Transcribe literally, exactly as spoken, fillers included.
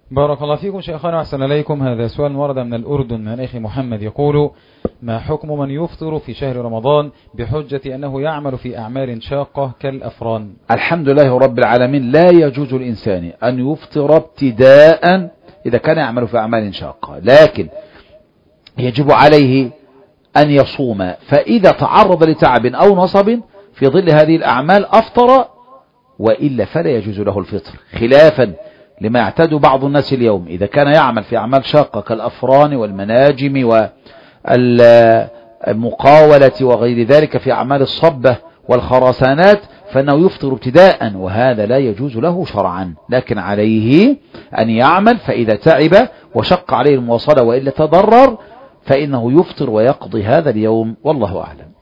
بارك الله فيكم شيخنا وأحسن إليكم. هذا سؤال ورد من الأردن من أخي محمد يقول: ما حكم من يفطر في شهر رمضان بحجة أنه يعمل في أعمال شاقة كالأفران؟ الحمد لله رب العالمين، لا يجوز الإنسان أن يفطر ابتداء إذا كان يعمل في أعمال شاقة، لكن يجب عليه أن يصوم، فإذا تعرض لتعب أو نصب في ظل هذه الأعمال أفطر، وإلا فلا يجوز له الفطر، خلافا لما يعتاد بعض الناس اليوم. إذا كان يعمل في أعمال شاقة كالأفران والمناجم والمقاولة وغير ذلك في أعمال الصبة والخرسانات فإنه يفطر ابتداء، وهذا لا يجوز له شرعا، لكن عليه أن يعمل، فإذا تعب وشق عليه المواصلة وإلا تضرر فإنه يفطر ويقضي هذا اليوم، والله أعلم.